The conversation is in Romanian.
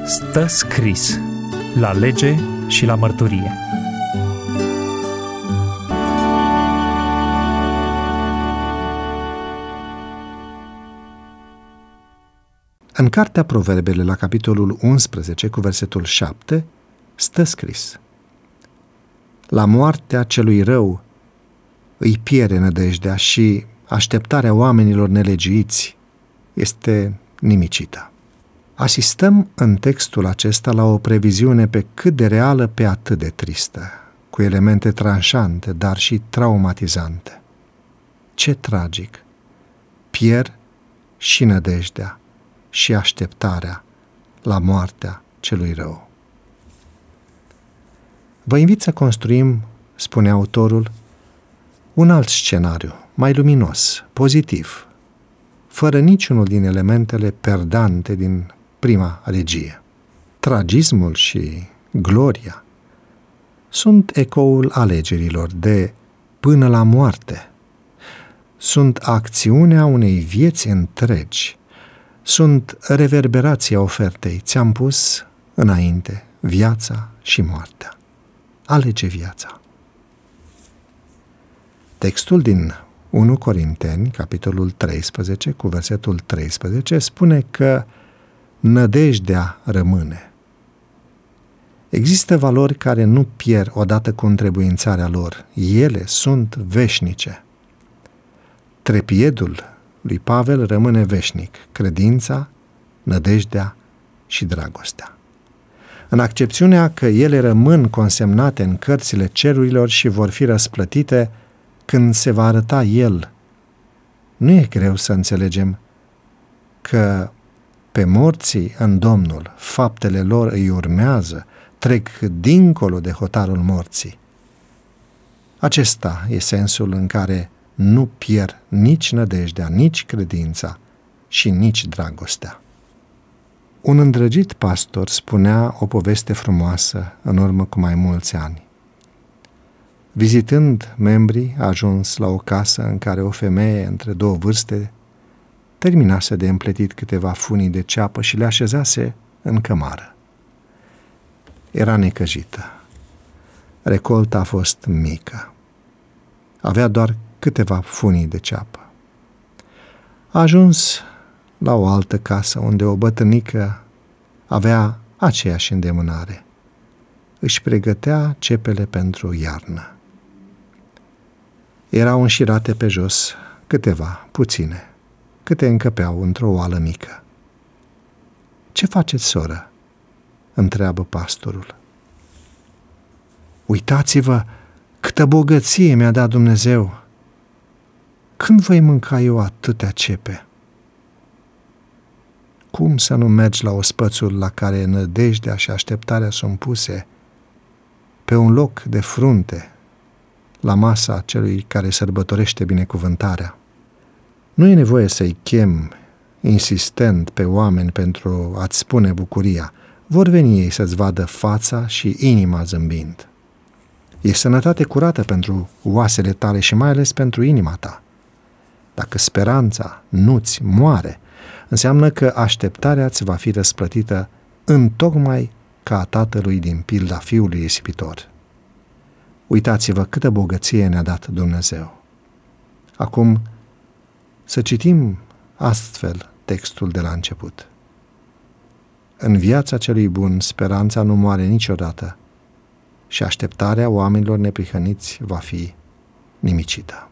Stă scris la lege și la mărturie. În cartea Proverbele, la capitolul 11, cu versetul 7, stă scris: la moartea celui rău îi pierde nădejdea și așteptarea oamenilor nelegiuiți este nimicită. Asistăm în textul acesta la o previziune pe cât de reală, pe atât de tristă, cu elemente tranșante, dar și traumatizante. Ce tragic! Pierd și nădejdea și așteptarea la moartea celui rău. Vă invit să construim, spune autorul, un alt scenariu, mai luminos, pozitiv, fără niciunul din elementele perdante din prima regie. Tragismul și gloria sunt ecoul alegerilor de până la moarte. Sunt acțiunea unei vieți întregi. Sunt reverberația ofertei. Ți-am pus înainte viața și moartea. Alege viața. Textul din 1 Corinteni, capitolul 13, cu versetul 13, spune că nădejdea rămâne. Există valori care nu pierd odată cu întrebuințarea lor. Ele sunt veșnice. Trepiedul lui Pavel rămâne veșnic: credința, nădejdea și dragostea. În accepțiunea că ele rămân consemnate în cărțile cerurilor și vor fi răsplătite când se va arăta El, nu e greu să înțelegem că pe morții în Domnul faptele lor îi urmează, trec dincolo de hotarul morții. Acesta e sensul în care nu pierd nici nădejdea, nici credința și nici dragostea. Un îndrăgit pastor spunea o poveste frumoasă în urmă cu mai mulți ani. Vizitând membrii, a ajuns la o casă în care o femeie între două vârste terminase de împletit câteva funii de ceapă și le așezase în cămară. Era necăjită. Recolta a fost mică. Avea doar câteva funii de ceapă. A ajuns la o altă casă unde o bătrânică avea aceeași îndemânare. Își pregătea cepele pentru iarnă. Erau înșirate pe jos câteva, puține, câte încăpeau într-o oală mică. Ce faceți, soră?" întreabă pastorul. Uitați-vă câtă bogăție mi-a dat Dumnezeu! Când voi mânca eu atâtea cepe? Cum să nu mergi la ospățul la care nădejdea și așteptarea sunt puse, pe un loc de frunte, la masa celui care sărbătorește binecuvântarea? Nu e nevoie să-i chem insistent pe oameni pentru a-ți spune bucuria. Vor veni ei să-ți vadă fața și inima zâmbind. E sănătate curată pentru oasele tale și mai ales pentru inima ta. Dacă speranța nu-ți moare, înseamnă că așteptarea îți va fi răsplătită întocmai ca a tatălui din pilda fiului risipitor. Uitați-vă câtă bogăție ne-a dat Dumnezeu. Acum să citim astfel textul de la început. În viața celui bun, speranța nu moare niciodată și așteptarea oamenilor neprihăniți va fi nimicită.